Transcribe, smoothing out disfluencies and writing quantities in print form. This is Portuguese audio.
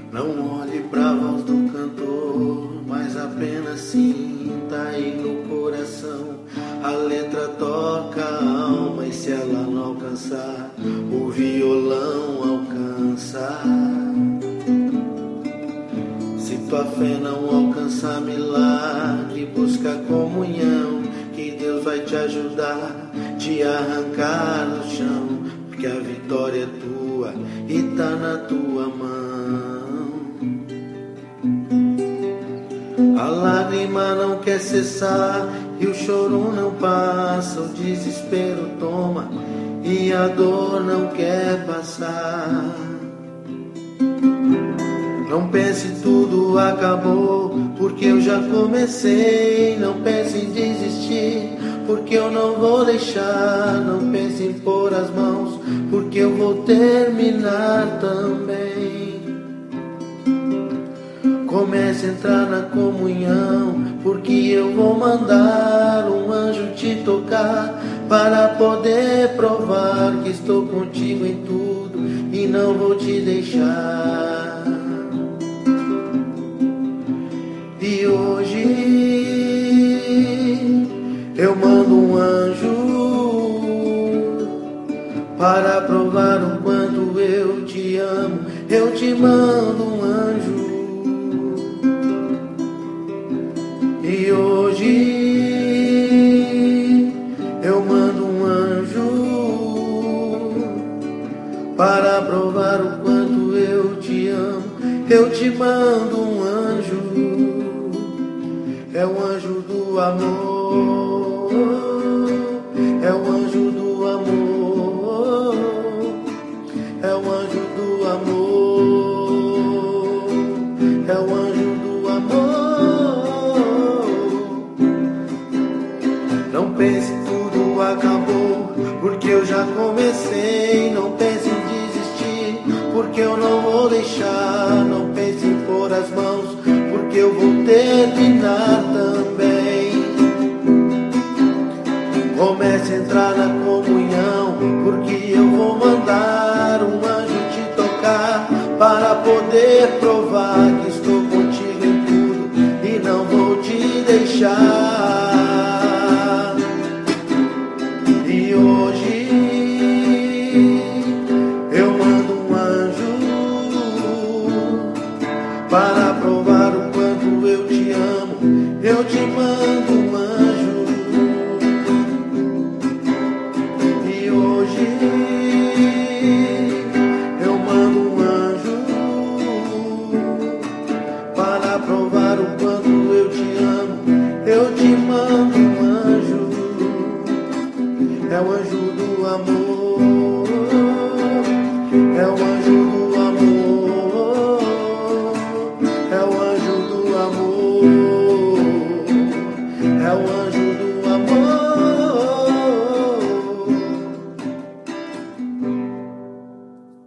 Não olhe pra voz do cantor, mas apenas sinta aí no coração. A letra toca a alma e se ela não alcançar, o violão alcança. Se tua fé não alcançar milagre, busca comunhão, que Deus vai te ajudar, te arrancar no chão, porque a vitória é tua e tá na tua mão. A lágrima não quer cessar e o choro não passa, o desespero toma e a dor não quer passar. Não pense tudo acabou, porque eu já comecei. Não pense em desistir, porque eu não vou deixar. Não pense em pôr as mãos, porque eu vou terminar também. Comece a entrar na comunhão, porque eu vou mandar um anjo te tocar, para poder provar que estou contigo em tudo e não vou te deixar. E hoje eu mando um anjo para provar o quanto eu te amo. Eu te mando um anjo. E hoje eu mando um anjo para provar o quanto eu te amo. Eu te mando um anjo. É o anjo do amor, é o anjo do amor, é o anjo do amor, é o anjo do amor. Não pense que tudo acabou, porque eu já comecei. Não pense em desistir, porque eu não vou deixar. Não pense em pôr as mãos, porque eu vou terminar também. Comece a entrar na comunhão, porque eu vou mandar um anjo te tocar, para poder provar que estou contigo em tudo e não vou te deixar. E hoje eu mando um anjo para provar o quanto eu te amo. Eu te mando um anjo. E hoje eu mando um anjo para provar o quanto eu te amo. Eu te mando um anjo. É o anjo do amor.